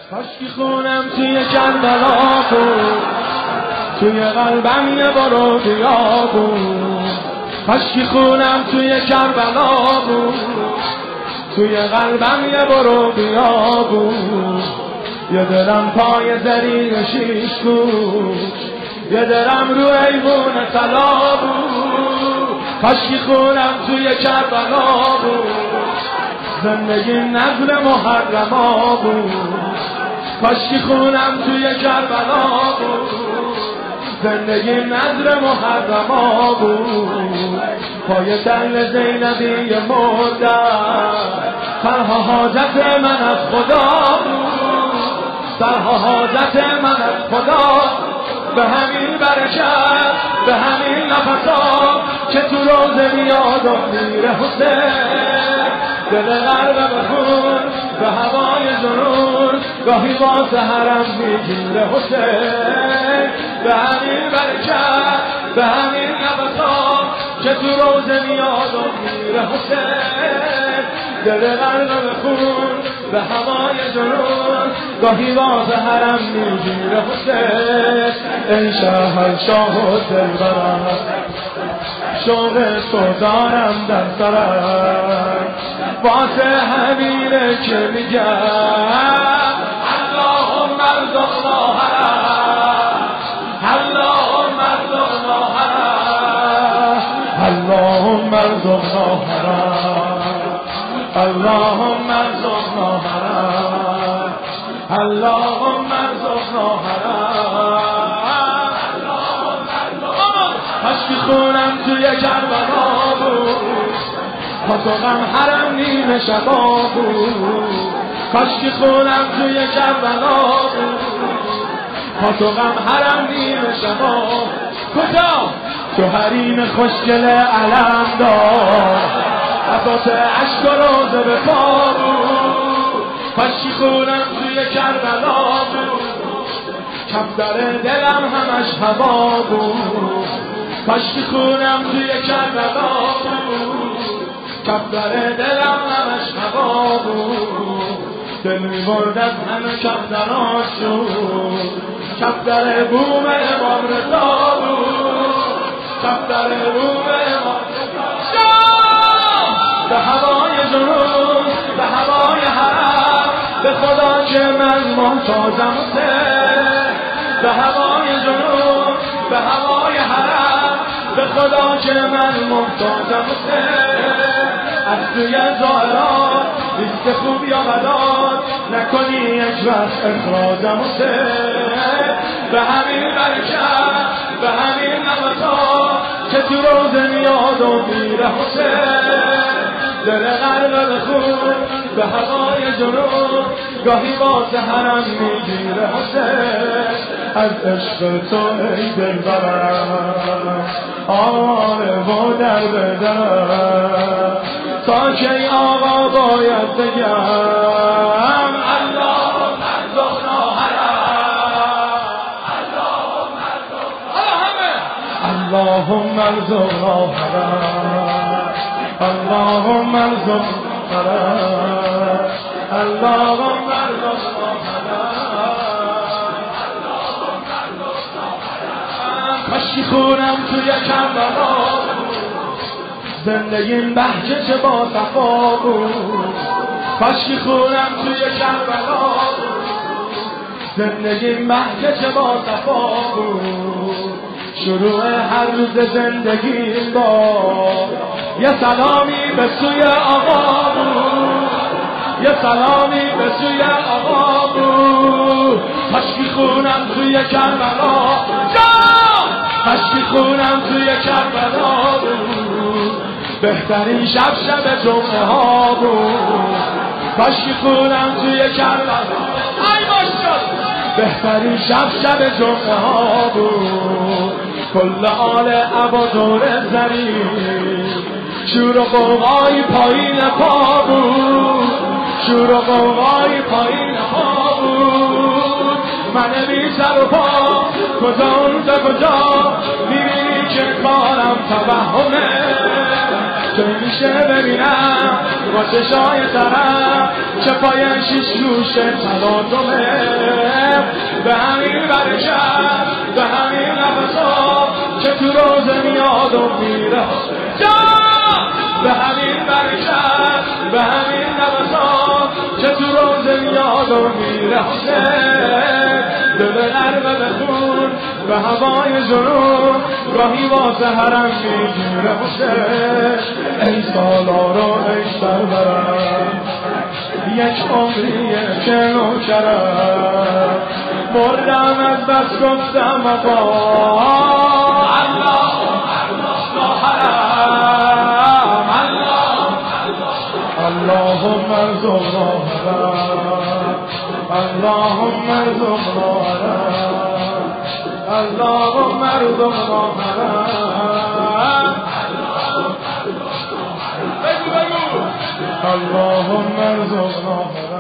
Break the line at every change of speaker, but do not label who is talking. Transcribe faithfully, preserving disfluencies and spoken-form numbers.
کاشکی خونم توی کربلا بود، توی قلبم یه برو بیا بود. کاشکی خونم توی کربلا بود، توی قلبم یه برو بیا بود. یه دلم پای زرین شیش بود، یه دلم رو ایوون طلا بود. کاشکی خونم توی کربلا بود، زندگی نظر محرما بود. کاشکی خونم توی کربلا بود، زندگی نظر محرما بود. پای دل زینبی مردم، تنها حاجت من از خدا بود، تنها حاجت من از خدا. به همین برکت، به همین نفسا که تو روزه میاد و میره حسین. دل غرق بخون به هوای جنون، گاهی واسه حرم میگیره حسین. به همین برکت، به همین نفسا که تو روزه میاد و میره حسین. دل غرق بخون به هوای جنون، گاهی واسه حرم میگیره حسین. ای شهنشاه و دلبرم، شوق تو دارم در سرم، واسه همینه که میگم اللهم ارزقنا حرم، اللهم ارزقنا حرم، اللهم ارزقنا حرم، اللهم ارزقنا حرم، اللهم ارزقنا حرم. کاشکی خونم توی کربلا بود، با تو غم حرم نیمه شبا بود. کاشکی خونم توی کربلا بود، با تو غم حرم نیمه شبا. کجا؟ تو حریم خوشگل علم دار، عباس عشق و روزه به پا بود. کاشکی خونم توی کربلا بود، کفتر دلم همش هوا بود. کاشکی خونم توی کربلا بود، کفتر دلم همش هوا بود. دل میبرد از همه کفتراشون، کفتر بوم امام رضا بود، کفتر بوم امام رضا. به هوای جنون، به هوای حرم، به خدا که من محتاجم حسین. به هوای جنون، به هوای حرم، به خدا که من محتاجم حسین. از توی ظاهرات لیست خوب یا بدات، نکنی یک وقت اخراجم حسین. به همین برکت، به همین نمتا که تو روزه میاد و میره حسین. دل غرق بخون به هوای جنون، گاهی واسه حرم میگیره حسین. از عشق تو ای دلبرم، آره و در بدرم، تا کی آقا باید بگم اللهم ارزقنا حرم، اللهم ارزقنا، اللهم ارزقنا حرم، اللهم ارزقنا حرم، اللهم ارزقنا حرم. کاشکی خونم توی کربلا بود، زندگیم بهجه چه با صفا بود. کاشکی خونم توی کربلا بود، زندگیم بهجه چه با صفا بود. شروع هر روز زندگیم با یه سلامی به سوی آقا بود، یه سلامی به سوی آقا بود. کاشکی خونم توی کربلا، کاشکی خونم توی کربلا بود، بهترین شب شب جمعه ها بود. کاشکی خونم توی کربلا، ای باشد، بهترین شب شب جمعه ها بود. کل آل عبا دور زرین، شور و قوقای پایین پا بود، شور و قوقای پایین پا بود. من بی سر و پا کجا اونجا کجا، میبینی که کارم توهمه. که میشه ببینم با چشای ترم که پای شیش گوشه تلاطمه به همین برکت به همین نفسا که تو روزه میاد و میره به همین برکت به همین نفسا که تو روزه میاد و میره دل نرمه بخون به هوای جنون گاهی واسه حرم میگیره ای سالارا ای سرورم یک عمریه که نوکرم مردم از بس گفتم آقا الله الله حرم اللهم ارزقنا حرم اللهم ارزقنا حرم اللهم ارزقنا حرم بگو بگو اللهم ارزقنا حرم